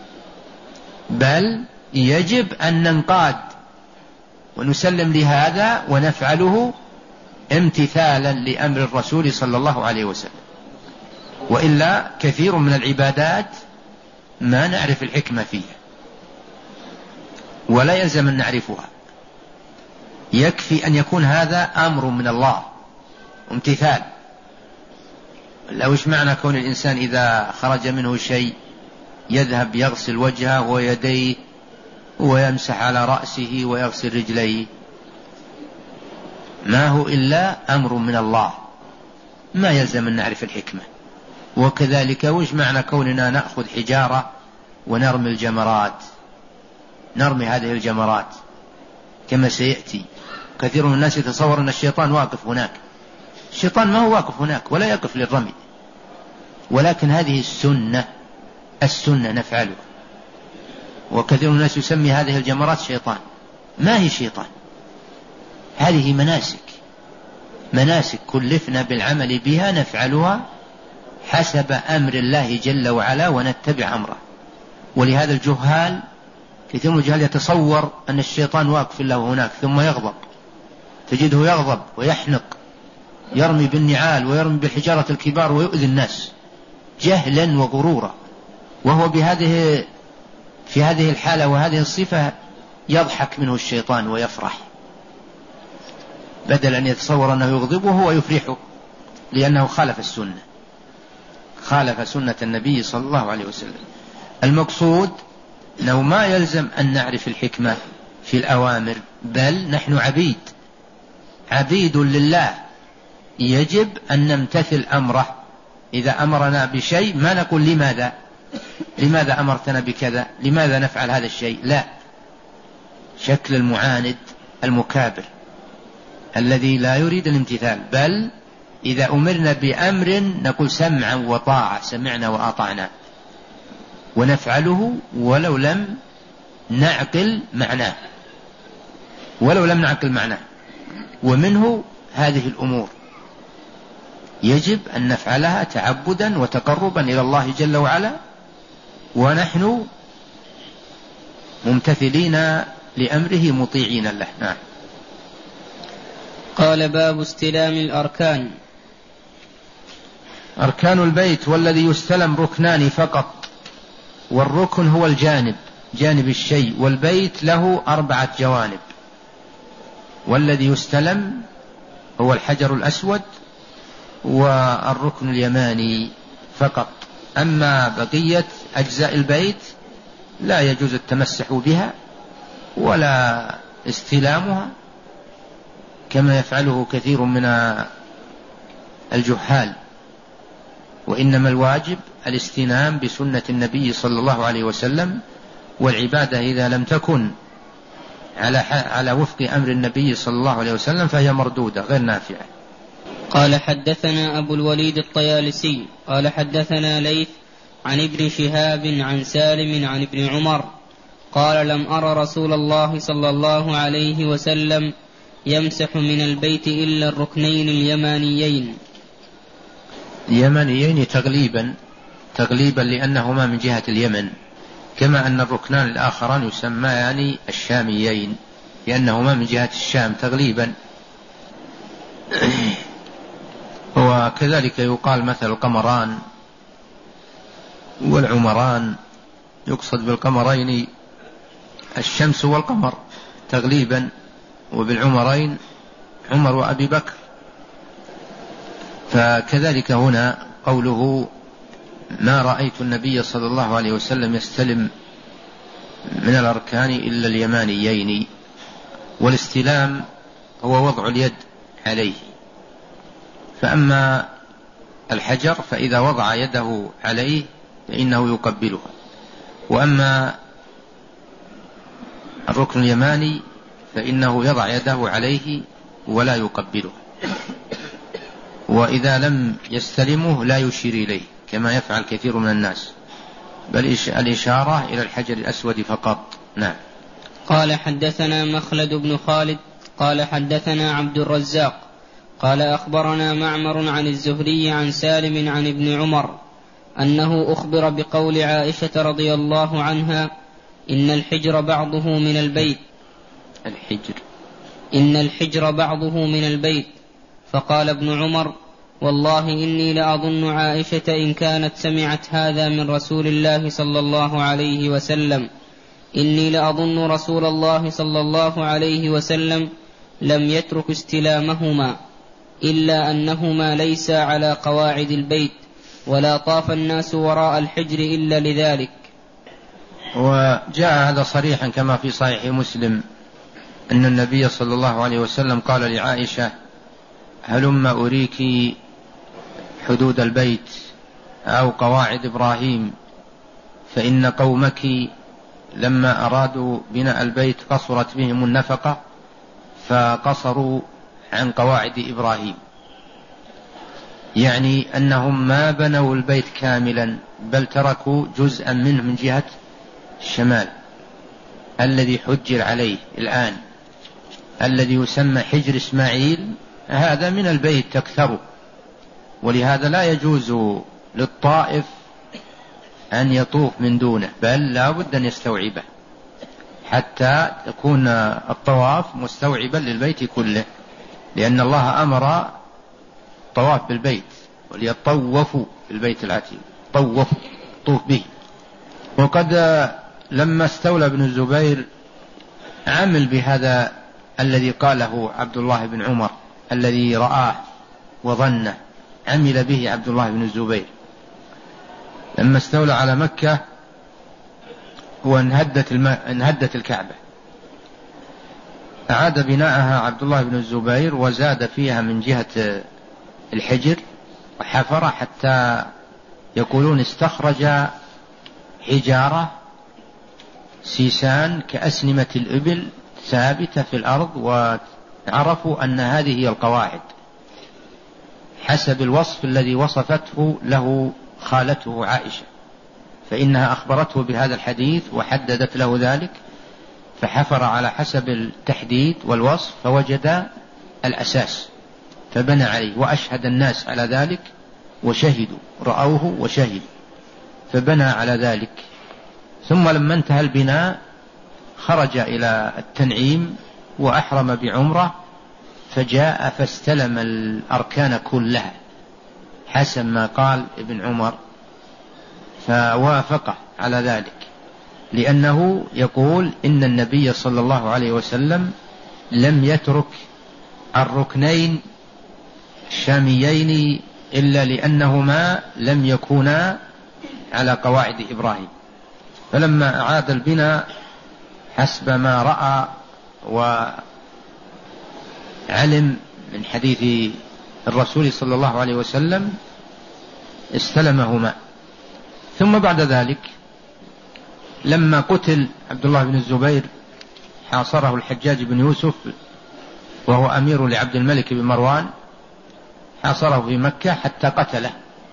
بل يجب أن ننقاد ونسلم لهذا ونفعله امتثالا لأمر الرسول صلى الله عليه وسلم. وإلا كثير من العبادات ما نعرف الحكمة فيها، ولا يلزم أن نعرفها، يكفي أن يكون هذا أمر من الله امتثال. لو إيش معنى كون الإنسان إذا خرج منه شيء يذهب يغسل وجهه ويديه ويمسح على رأسه ويغسل رجليه؟ ما هو إلا أمر من الله، ما يلزم أن نعرف الحكمة. وكذلك وش معنى كوننا نأخذ حجارة ونرمي الجمرات، نرمي هذه الجمرات كما سيأتي. كثير من الناس يتصور أن الشيطان واقف هناك، الشيطان ما هو واقف هناك ولا يقف للرمي، ولكن هذه السنة نفعلها. وكثير من الناس يسمي هذه الجمرات شيطان، ما هي شيطان، هذه مناسك كلفنا بالعمل بها نفعلها حسب أمر الله جل وعلا ونتبع أمره. ولهذا الجهال، كثير من الجهال يتصور أن الشيطان واقف له هناك ثم يغضب، تجده يغضب ويحنق، يرمي بالنعال ويرمي بالحجارة الكبار ويؤذي الناس جهلا وغرورا، وهو في هذه الحالة وهذه الصفة يضحك منه الشيطان ويفرح، بدل أن يتصور أنه يغضبه ويفرحه، لأنه خالف سنة النبي صلى الله عليه وسلم. المقصود أنه ما يلزم أن نعرف الحكمة في الأوامر، بل نحن عبيد لله، يجب أن نمتثل أمره. إذا أمرنا بشيء ما نقول لماذا أمرتنا بكذا، لماذا نفعل هذا الشيء، لا، شكل المعاند المكابر الذي لا يريد الامتثال، بل إذا أمرنا بأمر نقول سمعا وطاعة، سمعنا وأطعنا، ونفعله ولو لم نعقل معناه. ومنه هذه الأمور يجب أن نفعلها تعبدا وتقربا إلى الله جل وعلا، ونحن ممتثلين لأمره مطيعين له. نعم. قال: باب استلام الأركان. أركان البيت والذي يستلم ركنان فقط، والركن هو جانب الشيء، والبيت له 4 جوانب، والذي يستلم هو الحجر الأسود والركن اليماني فقط. أما بقية أجزاء البيت لا يجوز التمسح بها ولا استلامها كما يفعله كثير من الجهال، وإنما الواجب الاستلام بسنة النبي صلى الله عليه وسلم، والعبادة إذا لم تكن على وفق أمر النبي صلى الله عليه وسلم فهي مردودة غير نافعة. قال: حدثنا أبو الوليد الطيالسي قال: حدثنا ليث عن ابن شهاب عن سالم عن ابن عمر قال: لم أر رسول الله صلى الله عليه وسلم يمسح من البيت إلا الركنين اليمانيين تغليبا لأنهما من جهة اليمن، كما أن الركنان الآخران يسميان الشاميين لأنهما من جهة الشام تغليبا. وكذلك يقال مثل القمران والعمران، يقصد بالقمرين الشمس والقمر تغليبا، وبالعمرين عمر وأبي بكر. فكذلك هنا قوله: ما رأيت النبي صلى الله عليه وسلم يستلم من الأركان إلا اليمانيين. والاستلام هو وضع اليد عليه، فأما الحجر فإذا وضع يده عليه فإنه يقبلها، وأما الركن اليماني فإنه يضع يده عليه ولا يقبله، وإذا لم يستلمه لا يشير إليه كما يفعل كثير من الناس، بل الإشارة إلى الحجر الأسود فقط. نعم. قال: حدثنا مخلد بن خالد قال: حدثنا عبد الرزاق قال: أخبرنا معمر عن الزهري عن سالم عن ابن عمر أنه أخبر بقول عائشة رضي الله عنها: إن الحجر بعضه من البيت. فقال ابن عمر: والله إني لأظن عائشة إن كانت سمعت هذا من رسول الله صلى الله عليه وسلم، إني لأظن رسول الله صلى الله عليه وسلم لم يترك استلامهما، إلا أنهما ليس على قواعد البيت، ولا طاف الناس وراء الحجر إلا لذلك. وجاء هذا صريحا كما في صحيح مسلم أن النبي صلى الله عليه وسلم قال لعائشة: هلم أريك حدود البيت أو قواعد إبراهيم، فإن قومك لما أرادوا بناء البيت قصرت بهم النفقة فقصروا عن قواعد إبراهيم، يعني أنهم ما بنوا البيت كاملا بل تركوا جزءا منه من جهة الشمال الذي حجر عليه الآن، الذي يسمى حجر إسماعيل، هذا من البيت تكثره، ولهذا لا يجوز للطائف أن يطوف من دونه، بل لا بد أن يستوعبه حتى يكون الطواف مستوعبا للبيت كله، لأن الله أمر الطواف بالبيت: وليطوفوا بالبيت العتيق، طوف به. وقد لما استولى ابن الزبير عمل بهذا الذي قاله عبد الله بن عمر، الذي رآه وظنه، عمل به عبد الله بن الزبير. لما استولى على مكة وانهدت الكعبة. أعاد بناءها عبد الله بن الزبير وزاد فيها من جهة الحجر وحفر حتى يقولون استخرج حجارة سيسان كأسنمة الإبل ثابتة في الأرض، وعرفوا أن هذه هي القواعد حسب الوصف الذي وصفته له خالته عائشة، فإنها أخبرته بهذا الحديث وحددت له ذلك، فحفر على حسب التحديد والوصف فوجد الأساس فبنى عليه، وأشهد الناس على ذلك وشهدوا، رأوه وشهدوا، فبنى على ذلك. ثم لما انتهى البناء خرج إلى التنعيم وأحرم بعمرة، فجاء فاستلم الأركان كلها حسب ما قال ابن عمر، فوافقه على ذلك، لأنه يقول إن النبي صلى الله عليه وسلم لم يترك الركنين الشاميين إلا لأنهما لم يكونا على قواعد إبراهيم. فلما أعاد البناء حسب ما رأى وعلم من حديث الرسول صلى الله عليه وسلم استلمهما. ثم بعد ذلك لما قتل عبد الله بن الزبير حاصره الحجاج بن يوسف وهو أمير لعبد الملك بن مروان، حاصره في مكة حتى قتله.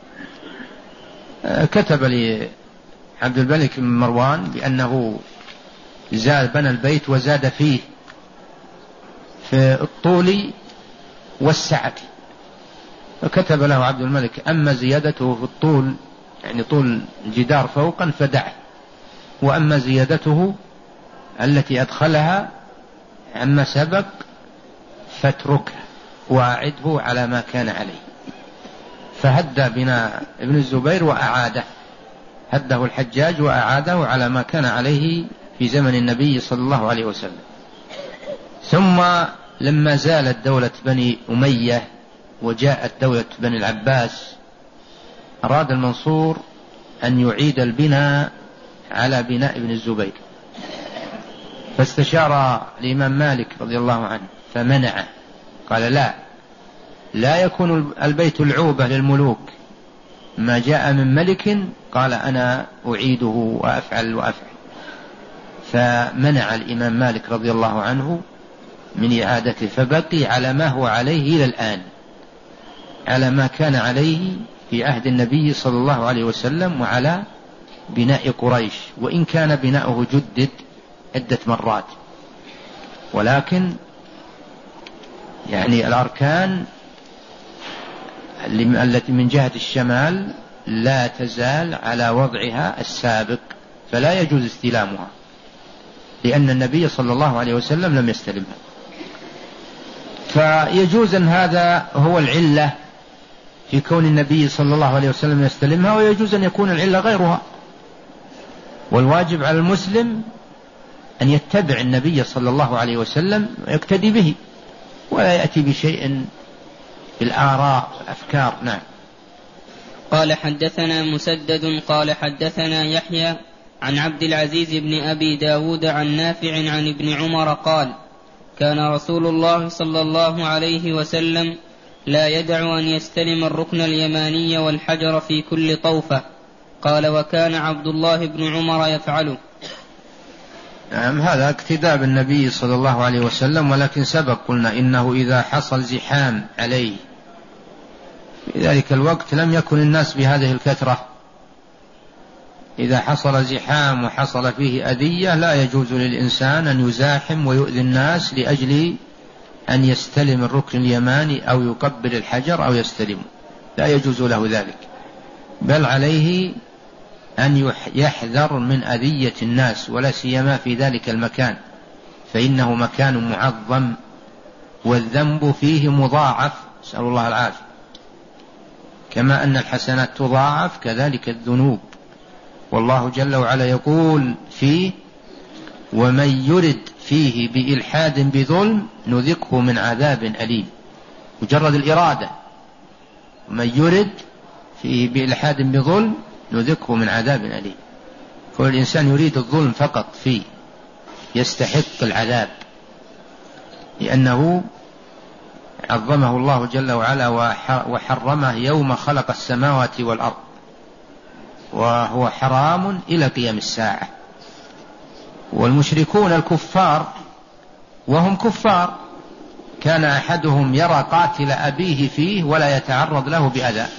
كتب لعبد الملك بن مروان بأنه بنى البيت وزاد فيه في الطول والسعة، فكتب له عبد الملك: أما زيادته في الطول يعني طول الجدار فوقا فدعه، وأما زيادته التي أدخلها عما سبق فاتركها وأعده على ما كان عليه. فهد بناء ابن الزبير وأعاده، هده الحجاج وأعاده على ما كان عليه في زمن النبي صلى الله عليه وسلم. ثم لما زالت دولة بني أمية وجاءت دولة بني العباس، أراد المنصور أن يعيد البناء على بناء ابن الزبير، فاستشار الإمام مالك رضي الله عنه فمنعه، قال: لا يكون البيت العوبة للملوك، ما جاء من ملك قال أنا أعيده وأفعل. فمنع الإمام مالك رضي الله عنه من إعادته، فبقي على ما هو عليه إلى الآن، على ما كان عليه في عهد النبي صلى الله عليه وسلم وعلى بناء قريش، وإن كان بناؤه جدد عدة مرات، ولكن يعني الأركان التي من جهة الشمال لا تزال على وضعها السابق، فلا يجوز استلامها، لأن النبي صلى الله عليه وسلم لم يستلمها. فيجوز أن هذا هو العلة في كون النبي صلى الله عليه وسلم يستلمها، ويجوز أن يكون العلة غيرها. والواجب على المسلم أن يتبع النبي صلى الله عليه وسلم ويقتدي به، ولا يأتي بشيء بالآراء والأفكار. نعم. قال: حدثنا مسدد قال حدثنا يحيى عن عبد العزيز بن أبي داود عن نافع عن ابن عمر قال: كان رسول الله صلى الله عليه وسلم لا يدع أن يستلم الركن اليماني والحجر في كل طوفة. قال: وكان عبد الله بن عمر يفعله. نعم، هذا اقتداء بالنبي صلى الله عليه وسلم، ولكن سبق قلنا إنه إذا حصل زحام عليه في ذلك الوقت لم يكن الناس بهذه الكثرة. إذا حصل زحام وحصل فيه أذية لا يجوز للإنسان أن يزاحم ويؤذي الناس لأجل أن يستلم الركن اليماني أو يقبل الحجر أو يستلمه، لا يجوز له ذلك، بل عليه أن يحذر من أذية الناس، ولا سيما في ذلك المكان، فإنه مكان معظم والذنب فيه مضاعف، نسأل الله العافية، كما أن الحسنات تضاعف كذلك الذنوب. والله جل وعلا يقول فيه: ومن يرد فيه بإلحاد بظلم نذقه من عذاب أليم. مجرد الإرادة، ومن يرد فيه بإلحاد بظلم نذقه من عذاب أليم. والإنسان يريد الظلم فقط فيه يستحق العذاب، لأنه عظمه الله جل وعلا وحرمه يوم خلق السماوات والأرض، وهو حرام إلى قيام الساعة. والمشركون الكفار وهم كفار كان أحدهم يرى قاتل أبيه فيه ولا يتعرض له بأذى،